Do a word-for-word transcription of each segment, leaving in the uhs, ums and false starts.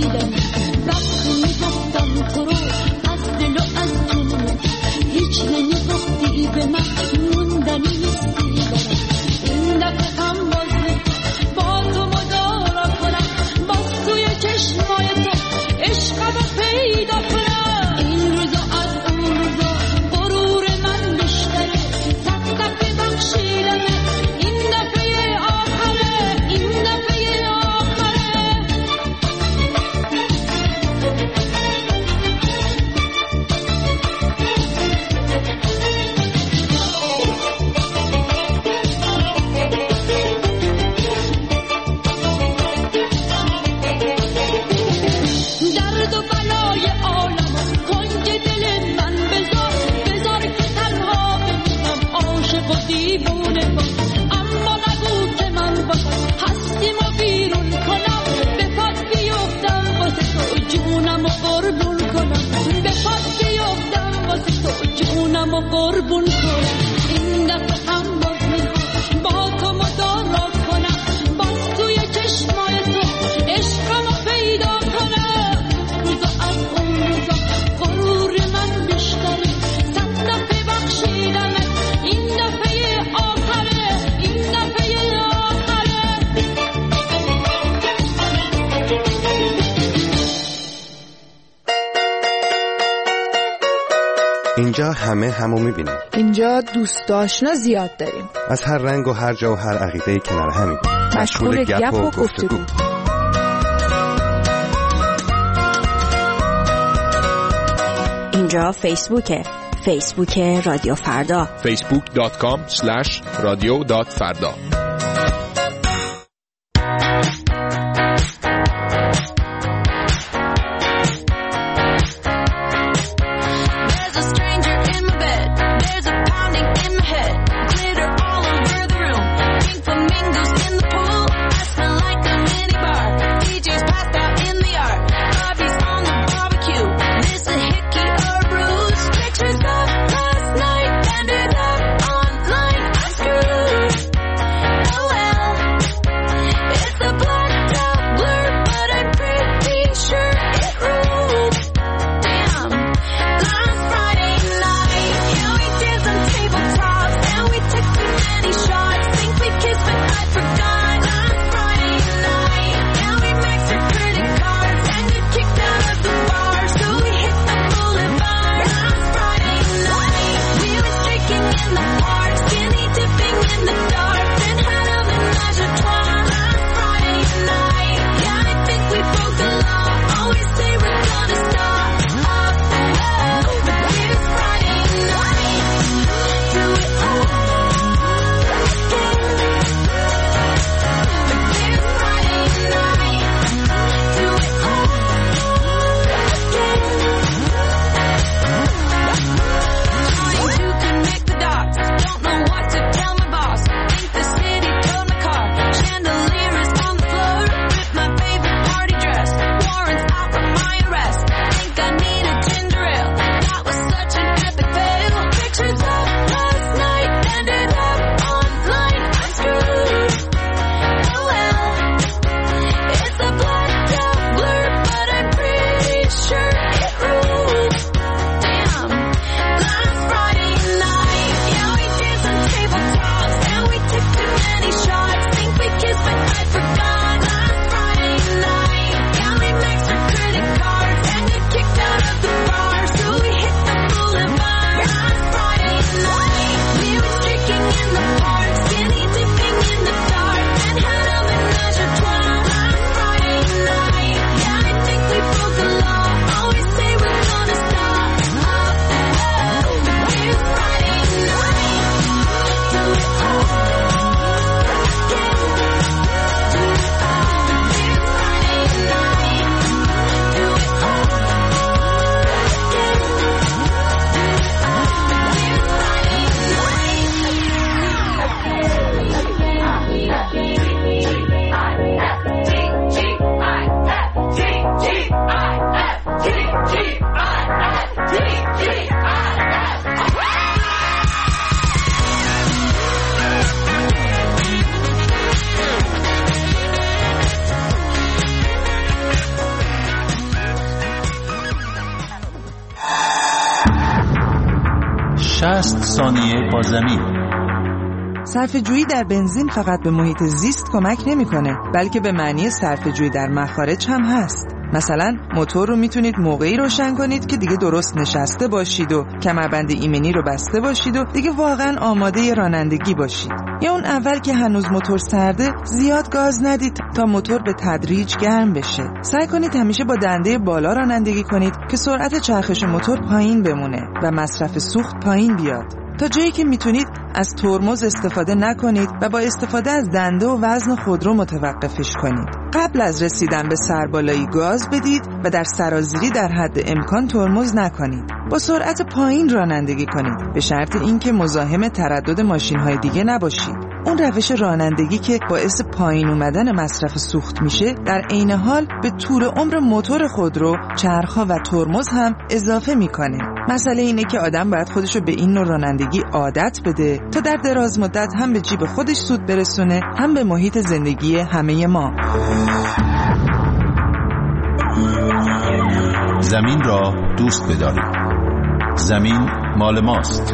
بخشیدم وقتی میگفتم تو رو از دل و از جنون هیچ نمیگفتی به من موندنی نیستی برم این دفعه هم باز با تو مدارا کنم باز توی چشمای تو عشقم رو پیدا کنم این روزا از اون روزا غرور من بیشتره صد دفعه بخشیدم این دفعه آخره این دفعه آخره درد و بلای عالم کنج دل من بذار بذار که تنها بمونم عاشق و دیوونه با اما نگو که من باشم هستیم و بیرون کنم به پات بیفتم واسه تو جونم و قربون کنم به پات بیفتم واسه تو جونم و قربون کنم این دفعه هم باز میخوام با تو مدارا کنم باز توی چشمای تو عشقم رو پیدا کنم روزا از اون روزا غرور من بیشتره صد دفعه بخشیدم این دفعه آخره این دفعه آخره اینجا همه همو میبینیم. اینجا دوست آشنا زیاد داریم. از هر رنگ و هر جا و هر عقیده کنار همیم. مشغول گپ و گفتگو. اینجا فیسبوکه. فیسبوک رادیو فردا. فیسبوک دات کام اسلش رادیو دات فردا. شصت ثانیه با زمین. صرفه‌جویی در بنزین فقط به محیط زیست کمک نمی‌کنه، بلکه به معنی صرفه‌جویی در مخارج هم هست. مثلا موتور رو میتونید موقعی روشن کنید که دیگه درست نشسته باشید و کمربند ایمنی رو بسته باشید و دیگه واقعا آماده رانندگی باشید. یا اون اول که هنوز موتور سرده زیاد گاز ندید تا موتور به تدریج گرم بشه. سعی کنید همیشه با دنده بالا رانندگی کنید که سرعت چرخش موتور پایین بمونه و مصرف سوخت پایین بیاد. تا جایی که میتونید از ترمز استفاده نکنید و با استفاده از دنده و وزن خودرو متوقفش کنید. قبل از رسیدن به سربالایی گاز بدید و در سرازیری در حد امکان ترمز نکنید. با سرعت پایین رانندگی کنید به شرط اینکه مزاحم تردد ماشین‌های دیگه نباشید. اون روش رانندگی که باعث پایین اومدن مصرف سوخت میشه در عین حال به طول عمر موتور خودرو، چرخ‌ها و ترمز هم اضافه میکنه. مسئله اینه که آدم باید خودشو به این نوع رانندگی عادت بده تا در دراز مدت هم به جیب خودش سود برسونه هم به محیط زندگی همه ما. زمین را دوست بدارید. زمین مال ماست.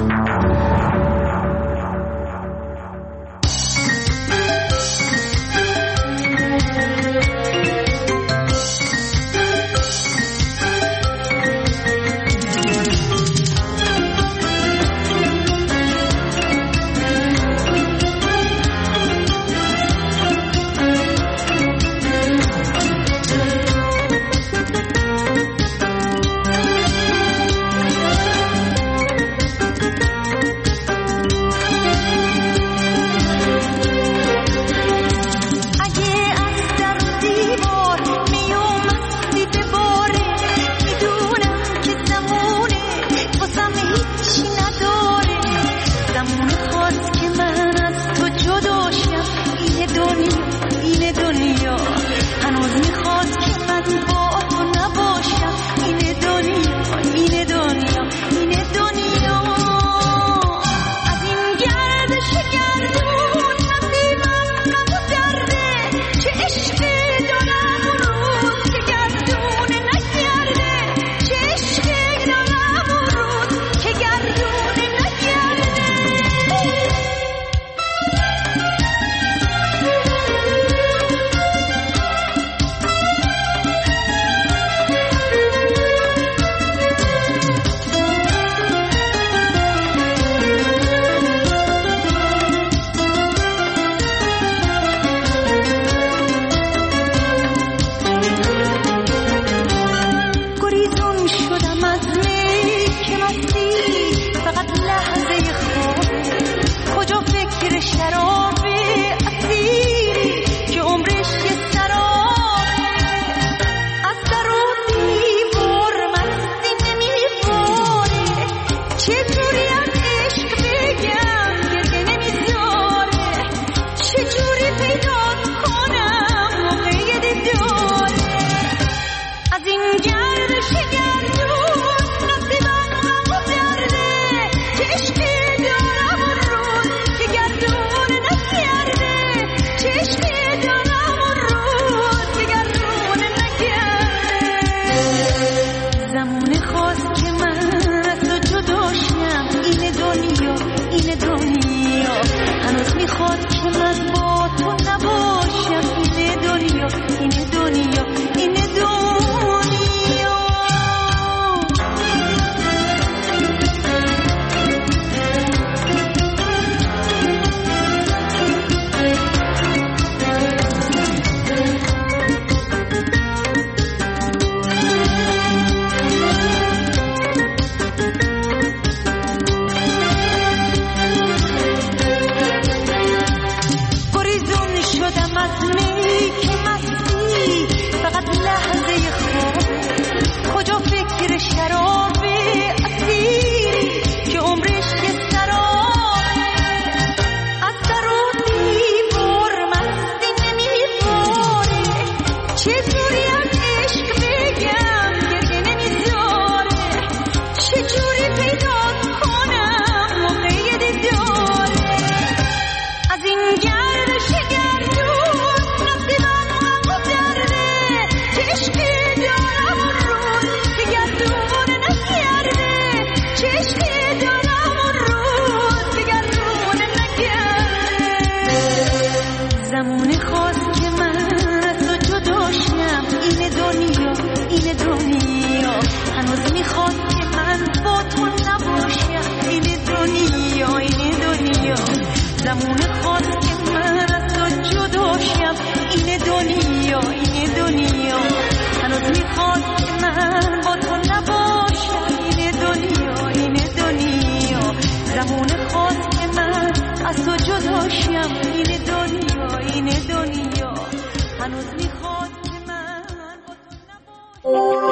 زمونه خواست که من از تو جدا شم. این دنیا این دنیا هنوز میخواد که من با تو نباشم. این دنیا این دنیا زمونه خواست که من از تو جدا شم. این دنیا این دنیا هنوز میخواد که من با تو نباشم. این دنیا این دنیا زمونه خواست که من از تو جدا شم. این دنیا این دنیا هنوز میخواد که من با تو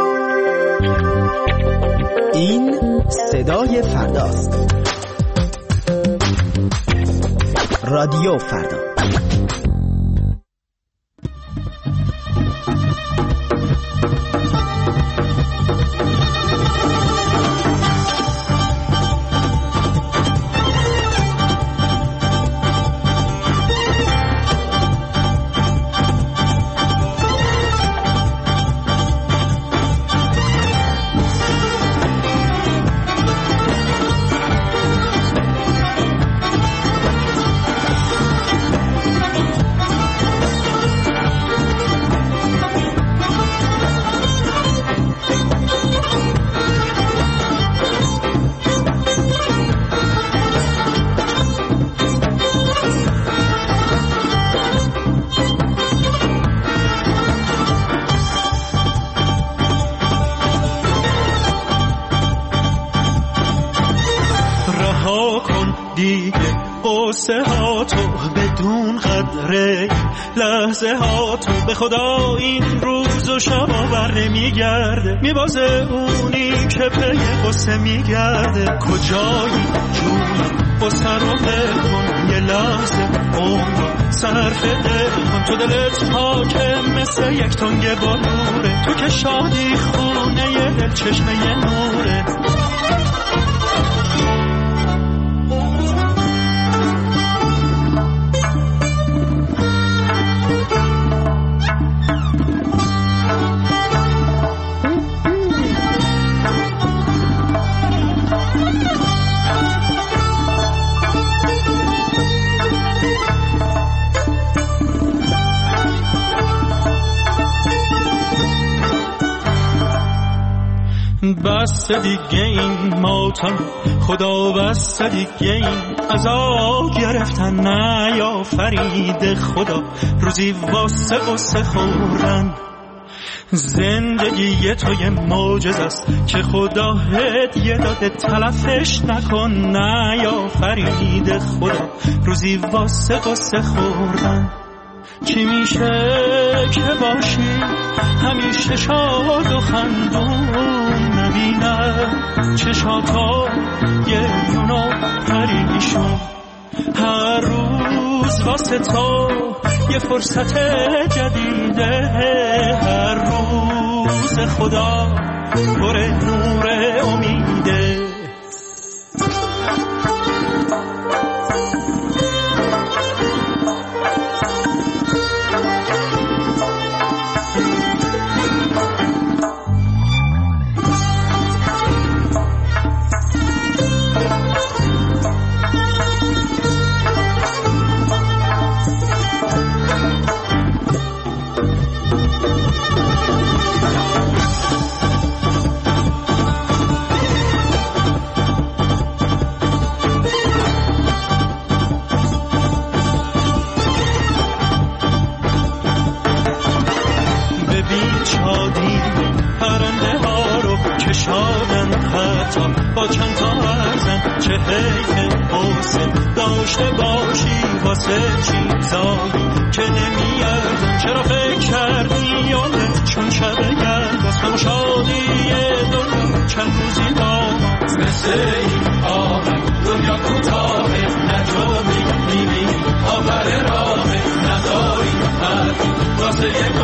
نباشم. این صدای فرداست. رادیو فردا. لحظه ها تو به خدا این روز و شب آور نمیگرده. میبازه اونی که پی قصه میگرده. کجایی جونم قصه رو دل کن. یه لحظه عمر صرف دل کن. تو دلت پاکه مثل یک تنگ بلوره. تو که شادی خونه یه دل چشمه یه نوره. بس دیگه این ماتم خدا، بس دیگه این عذاب گرفتن. نه یا فرید خدا روزی واسه قصه خوردن. زندگی تو یه معجزه است که خدا هدیه داده، تلفش نکن. نه یا فرید خدا روزی واسه قصه خوردن. چی میشه که باشی همیشه شاد و خندون، نبینم چشاتا گریون و پریشون. هر روز واسه تو یه فرصت جدیده، هر روز خدا پر نور امیده. با چند تا ارزن چه حیف حسن داشته باشی واسه چیزایی که نمیارزن. چرا فکر کردی یادت چون شب گرد از همه شادی دنیا چند روزی دامن. مثل این آهنگ دنیا کوتاهه، نجا میبینی آبر راهه، نداری حرفی واسه یک